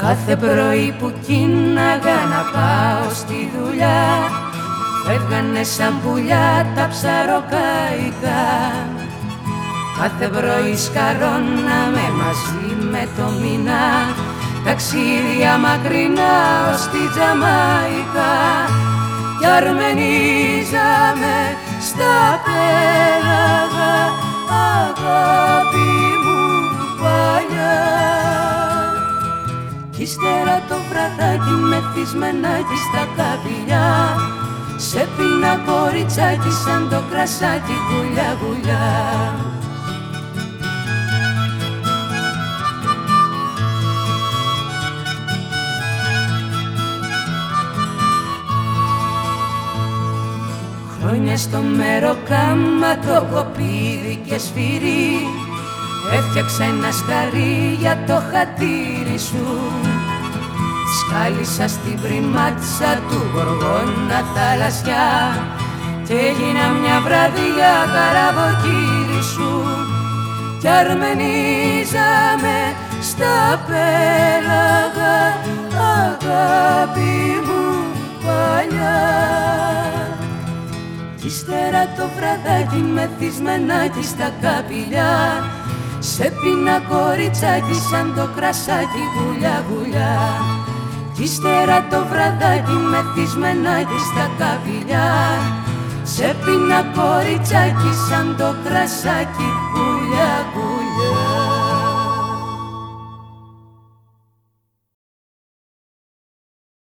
Κάθε πρωί που κίναγα να πάω στη δουλειά, φεύγανε σαν πουλιά τα ψαροκαϊκά. Κάθε πρωί σκαρώναμε μαζί με το μήνα, ταξίδια μακρινά ως τη Τζαμαϊκά. Κι αρμενίζαμε στα πέλαγα, αγάπη μου παλιά. Κι ύστερα το βραδάκι μεθυσμενάκι στα καπηλιά, σε πίνα κοριτσάκι σαν το κρασάκι γουλιά γουλιά. Χρόνια στο μεροκάμα, το κοπίδι και σφυρί, έφτιαξα ένα σκαρί για το χατήρι σου. Σκάλισα στην πριμάτσα του γοργόνα θαλασσιά κι έγινα μια βραδιά καραβοκύρι σου. Κι αρμενίζαμε στα πέλαγα, αγάπη μου παλιά. Κι ύστερα το βραδάκι μεθυσμενάκι στα καπηλιά, σε πίνα κοριτσάκι σαν το κρασάκι γουλιά γουλιά. Κι ύστερα το βραδάκι μεθυσμενάκι στα καπηλιά, σε πίνα κοριτσάκι σαν το κρασάκι γουλιά γουλιά.